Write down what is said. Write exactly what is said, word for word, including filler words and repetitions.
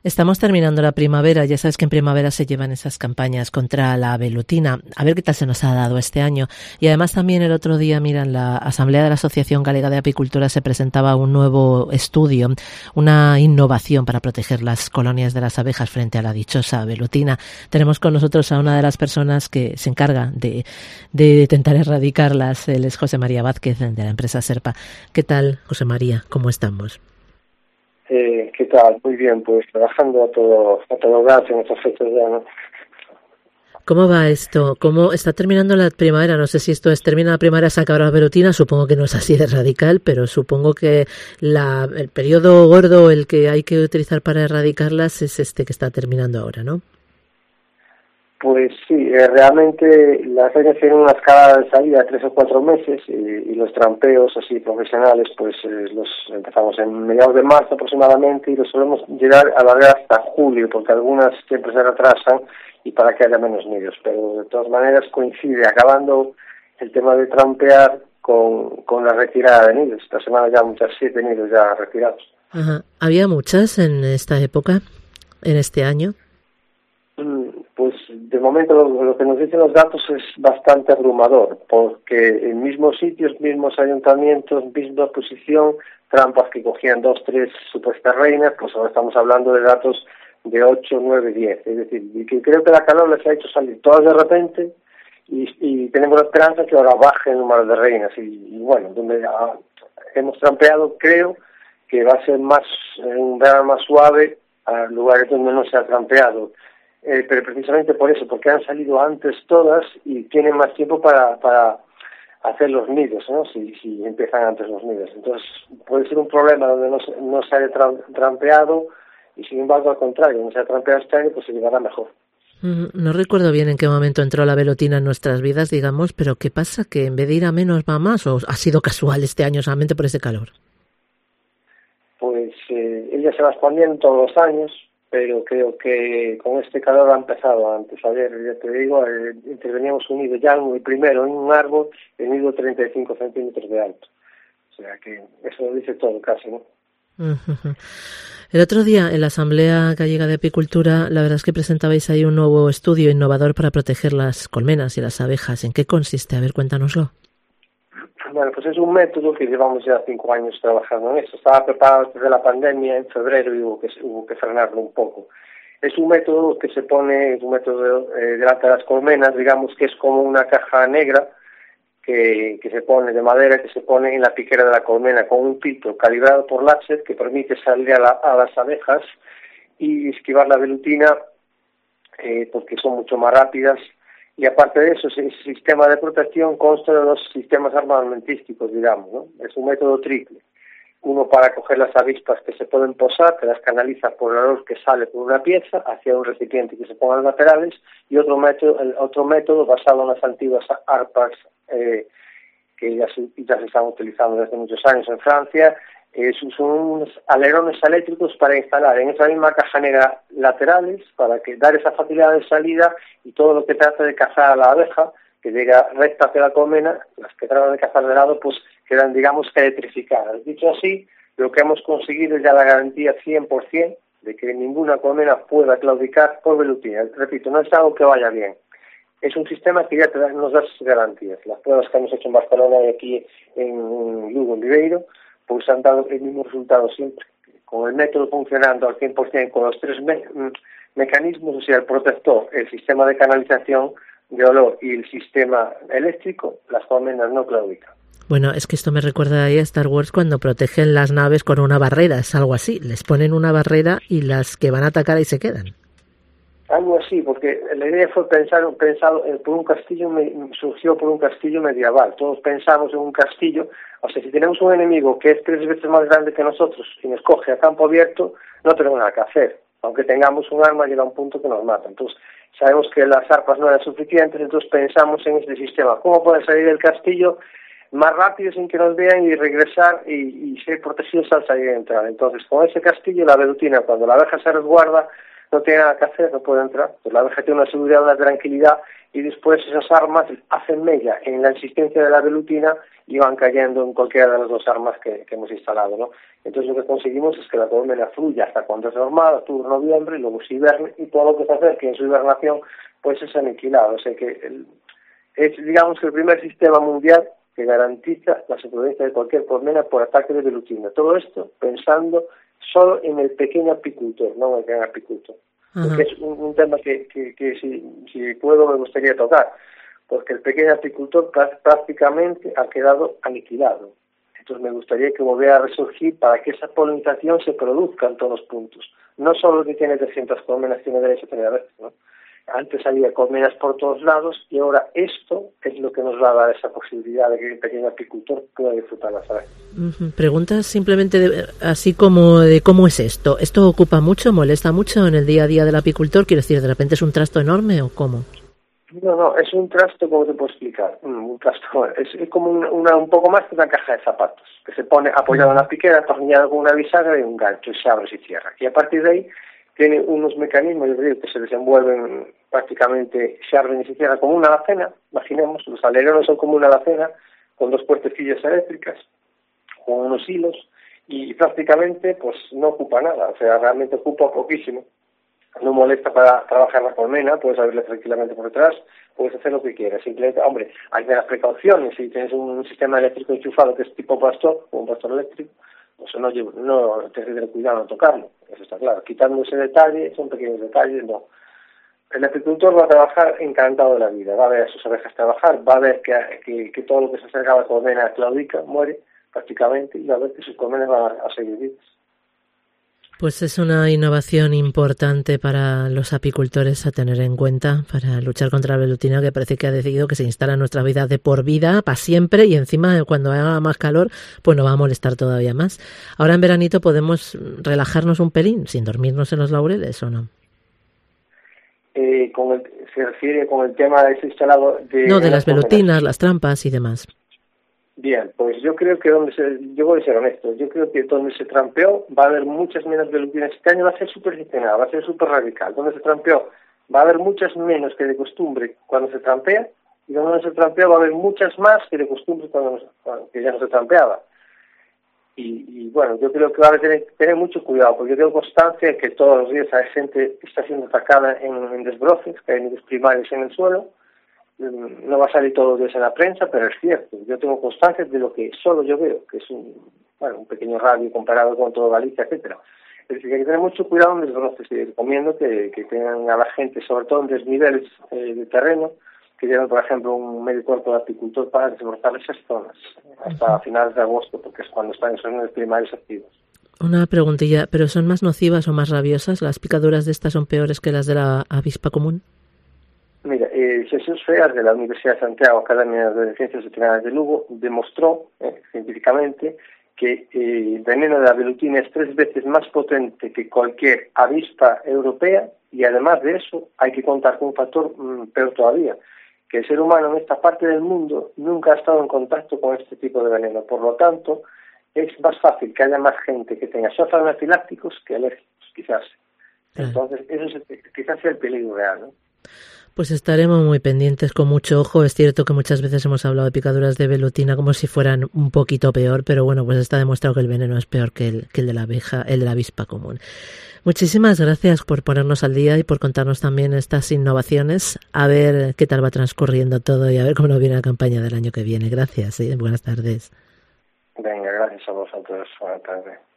Estamos terminando la primavera, ya sabes que en primavera se llevan esas campañas contra la velutina. A ver qué tal se nos ha dado este año. Y además también el otro día, mira, en la Asamblea de la Asociación Galega de Apicultura se presentaba un nuevo estudio, una innovación para proteger las colonias de las abejas frente a la dichosa velutina. Tenemos con nosotros a una de las personas que se encarga de, de intentar erradicarlas. Él es José María Vázquez, de la empresa Serpa. ¿Qué tal, José María? ¿Cómo estamos? Eh, ¿Qué tal? Muy bien, pues trabajando a todo a todo gas en estos fechas ya, ¿no? ¿Cómo va esto? ¿Cómo está terminando la primavera? No sé si esto es termina la primavera, se acaba la velutina, supongo que no es así de radical, pero supongo que la, el periodo gordo, el que hay que utilizar para erradicarlas, es este que está terminando ahora, ¿no? Pues sí, eh, realmente las reinas tienen una escalada de salida de tres o cuatro meses y, y los trampeos así profesionales pues eh, los empezamos en mediados de marzo aproximadamente y los solemos llegar a alargar hasta julio porque algunas siempre se retrasan y para que haya menos nidos, pero de todas maneras coincide acabando el tema de trampear con, con la retirada de nidos. Esta semana ya muchas siete nidos ya retirados. Ajá. ¿Había muchas en esta época, en este año? Pues de momento lo, lo que nos dicen los datos es bastante abrumador, porque en mismos sitios, mismos ayuntamientos, misma posición, trampas que cogían dos, tres supuestas reinas, pues ahora estamos hablando de datos de ocho, nueve, diez. Es decir, y que creo que la calor les ha hecho salir todas de repente y, y tenemos la esperanza que ahora baje el número de reinas. Y, y bueno, donde ah, hemos trampeado, creo que va a ser más un verano más suave a lugares donde no se ha trampeado. Eh, pero precisamente por eso, porque han salido antes todas y tienen más tiempo para, para hacer los nidos, ¿no? Si, si empiezan antes los nidos. Entonces puede ser un problema donde no se, no se haya tra- trampeado y sin embargo al contrario, no se ha trampeado este año, pues se llevará mejor. No recuerdo bien en qué momento entró la velutina en nuestras vidas, digamos, pero ¿qué pasa? ¿Que en vez de ir a menos va a más o ha sido casual este año solamente por ese calor? Pues eh, ella se va expandiendo todos los años, pero creo que con este calor ha empezado antes. Ayer, ya te digo, eh, interveníamos un nido ya el primero en un árbol, el nido treinta y cinco centímetros de alto. O sea que eso lo dice todo casi, ¿no? Uh-huh. El otro día en la Asamblea Gallega de Apicultura, la verdad es que presentabais ahí un nuevo estudio innovador para proteger las colmenas y las abejas. ¿En qué consiste? A ver, cuéntanoslo. Bueno, pues es un método que llevamos ya cinco años trabajando en eso. Estaba preparado desde la pandemia en febrero y hubo que, hubo que frenarlo un poco. Es un método que se pone, es un método eh, delante de las colmenas, digamos que es como una caja negra que, que se pone de madera, que se pone en la piquera de la colmena con un filtro calibrado por láser que permite salir a, la, a las abejas y esquivar la velutina eh, porque son mucho más rápidas. Y aparte de eso, ese sistema de protección consta de dos sistemas armamentísticos, digamos, ¿no? Es un método triple. Uno para coger las avispas que se pueden posar, que las canaliza por el olor que sale por una pieza hacia un recipiente que se ponga a los laterales, y otro método, el otro método basado en las antiguas arpas eh, que ya se, ya se están utilizando desde muchos años en Francia. Eh, son unos alerones eléctricos para instalar en esa misma caja negra laterales para que dar esa facilidad de salida y todo lo que trata de cazar a la abeja que llega recta hacia la colmena, las que tratan de cazar de lado pues quedan digamos electrificadas. Dicho así, lo que hemos conseguido es ya la garantía cien por ciento de que ninguna colmena pueda claudicar por velutina. Repito, no es algo que vaya bien. Es un sistema que ya te da, nos da sus garantías. Las pruebas que hemos hecho en Barcelona y aquí en Lugo, en Viveiro, pues han dado el mismo resultado siempre, con el método funcionando al cien por ciento, con los tres me- mecanismos, o sea, el protector, el sistema de canalización de olor y el sistema eléctrico, las colmenas no claudican. Bueno, es que esto me recuerda ahí a Star Wars cuando protegen las naves con una barrera, es algo así, les ponen una barrera y las que van a atacar ahí se quedan. Algo así, porque la idea fue pensar, pensado por un castillo, surgió por un castillo medieval. Todos pensamos en un castillo, o sea, si tenemos un enemigo que es tres veces más grande que nosotros y nos coge a campo abierto, no tenemos nada que hacer. Aunque tengamos un arma, llega a un punto que nos mata. Entonces, sabemos que las arpas no eran suficientes, entonces pensamos en este sistema. ¿Cómo pueden salir del castillo más rápido sin que nos vean y regresar y, y ser protegidos al salir y entrar? Entonces, con ese castillo, la velutina, cuando la abeja se resguarda, no tiene nada que hacer, no puede entrar. Pues la abeja tiene una seguridad, una tranquilidad y después esas armas hacen mella en la existencia de la velutina y van cayendo en cualquiera de las dos armas que, que hemos instalado, ¿no? Entonces lo que conseguimos es que la colmena fluya hasta cuando es normal, octubre, noviembre, y luego se hiberne, y todo lo que se hace que en su hibernación pues es aniquilado. O sea que el, es, digamos, que el primer sistema mundial que garantiza la supervivencia de cualquier colmena por ataque de velutina. Todo esto pensando solo en el pequeño apicultor, no en el gran apicultor. Uh-huh. Porque es un, un tema que, que, que si, si puedo me gustaría tocar, porque el pequeño apicultor prácticamente ha quedado aniquilado. Entonces me gustaría que volviera a resurgir para que esa polinización se produzca en todos los puntos. No solo el que tiene trescientas colmenas tiene derecho a tener resto, ¿no? Antes había colmenas por todos lados y ahora esto es lo que nos va a dar esa posibilidad de que el pequeño apicultor pueda disfrutar las aves. Uh-huh. Preguntas simplemente de, así como de cómo es esto. ¿Esto ocupa mucho, molesta mucho en el día a día del apicultor? Quiero decir, ¿de repente es un trasto enorme o cómo? No, no, es un trasto, ¿cómo te puedo explicar? Un trasto, es, es como una, una, un poco más que una caja de zapatos, que se pone apoyado en la piquera, atornillado con una bisagra y un gancho, y se abre y se cierra. Y a partir de ahí tiene unos mecanismos, yo digo, que se desenvuelven prácticamente, se abren y se cierran como una alacena, imaginemos, los alerones son como una alacena, con dos puertecillas eléctricas, con unos hilos, y prácticamente pues no ocupa nada, o sea, realmente ocupa poquísimo. No molesta para trabajar la colmena, puedes abrirla tranquilamente por detrás, puedes hacer lo que quieras. Simplemente, hombre, hay que dar precauciones. Si tienes un sistema eléctrico enchufado que es tipo pastor, o un pastor eléctrico, pues no, no tienes que tener cuidado en tocarlo, eso está claro. Quitando ese detalle, son pequeños detalles, no. El apicultor va a trabajar encantado de la vida, va a ver a sus abejas trabajar, va a ver que, que, que todo lo que se acerca a la colmena claudica, muere prácticamente, y va a ver que sus colmenas van a, a seguir vivas. Pues es una innovación importante para los apicultores a tener en cuenta para luchar contra la velutina, que parece que ha decidido que se instala en nuestra vida de por vida, para siempre, y encima cuando haga más calor pues nos va a molestar todavía más. Ahora en veranito podemos relajarnos un pelín sin dormirnos en los laureles, ¿o no? Eh, con el, se refiere con el tema de ese instalado de... No, de las velutinas, las trampas y demás. Bien, pues yo creo que donde se, yo voy a ser honesto, yo creo que donde se trampeó va a haber muchas menos velutinas. Este año va a ser súper disciplinado, va a ser súper radical. Donde se trampeó va a haber muchas menos que de costumbre cuando se trampea, y donde no se trampeó va a haber muchas más que de costumbre cuando, no, cuando que ya no se trampeaba. Y, y bueno, yo creo que va a tener, tener mucho cuidado, porque yo tengo constancia de que todos los días hay gente que está siendo atacada en, en desbroces, que hay nidos primarios en el suelo. No va a salir todos los días en la prensa, pero es cierto. Yo tengo constancia de lo que solo yo veo, que es un, bueno, un pequeño radio comparado con todo Galicia, etcétera. Es decir, que hay que tener mucho cuidado en desbroces, y recomiendo que, que tengan a la gente, sobre todo en desniveles eh, de terreno, que lleven, por ejemplo, un medio cuerpo de apicultor para desbrozar esas zonas hasta finales de agosto, porque es cuando están esos nidos primarios activos. Una preguntilla, ¿pero son más nocivas o más rabiosas? ¿Las picaduras de estas son peores que las de la avispa común? Mira, eh, Jesús Feas, de la Universidad de Santiago, Academia de Ciencias Veterinarias de Lugo, demostró eh, científicamente que eh, el veneno de la velutina es tres veces más potente que cualquier avispa europea, y además de eso hay que contar con un factor mmm, peor todavía, que el ser humano en esta parte del mundo nunca ha estado en contacto con este tipo de veneno. Por lo tanto, es más fácil que haya más gente que tenga shock anafilácticos que alérgicos, quizás. Entonces, eso es, quizás sea el peligro real, ¿no? Pues estaremos muy pendientes, con mucho ojo. Es cierto que muchas veces hemos hablado de picaduras de velutina como si fueran un poquito peor, pero bueno, pues está demostrado que el veneno es peor que el, que el de la abeja, el de la avispa común. Muchísimas gracias por ponernos al día y por contarnos también estas innovaciones. A ver qué tal va transcurriendo todo y a ver cómo nos viene la campaña del año que viene. Gracias, ¿sí? Buenas tardes. Venga, gracias a vosotros. Buenas tardes.